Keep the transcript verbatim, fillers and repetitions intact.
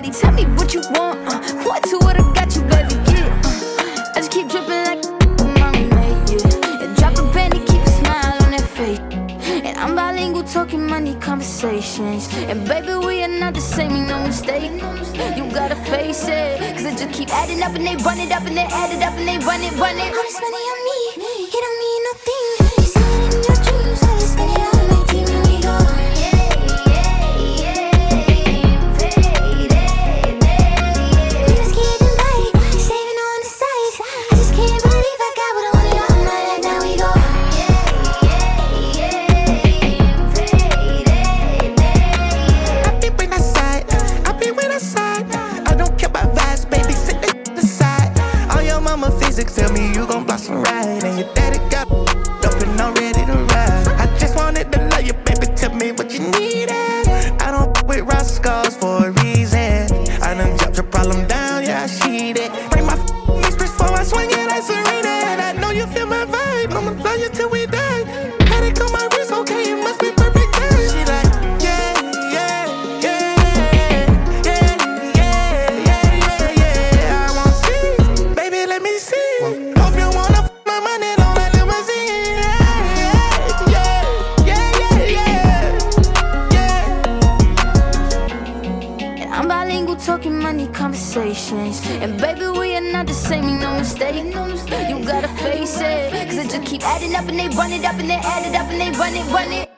ready. Tell me what you want, uh, what to what I got you, baby, get uh, I just keep dripping like mommy made, yeah. And drop a penny, keep a smile on that face. And I'm bilingual, talking money conversations. And baby, we are not the same, make no mistake. You gotta face it, cause I just keep adding up and they run it up and they add it up and they run it, run it. All this money on me, it don't mean nothing. You see it in your dreams, I just spend it all on my team and we go yeah, yeah, yeah, faded, yeah. We just getting by, saving on the side. I just can't believe I got what I wanted all night. Now we go yeah, yeah, yeah, faded, yeah. I be when I side, I be when I side. I don't care about vibes, baby, sit the aside. All your mama physics tell me you gon' blossom right, and your daddy got up and I'm ready to ride. I just wanted to love you, baby, tell me what you needed. I don't f with Roscoe's for a reason. I done dropped your problem down, yeah, I see it. Bring my f mistress before I swing it like Serena. And I know you feel my vibe, I'ma love you till we die. Had it on my wrist, okay, it must be perfect time. She like, yeah, yeah, yeah, yeah, yeah, yeah, yeah, yeah. I want see, baby, let me see. Hope you wanna f my money, don't let limousine. Yeah, yeah, yeah, yeah, yeah, yeah. And I'm bilingual, talking money conversations. And baby, we are not the same, make no mistake. You gotta face it, cause I just keep adding up and they run it up and they add it up and they run it, run it.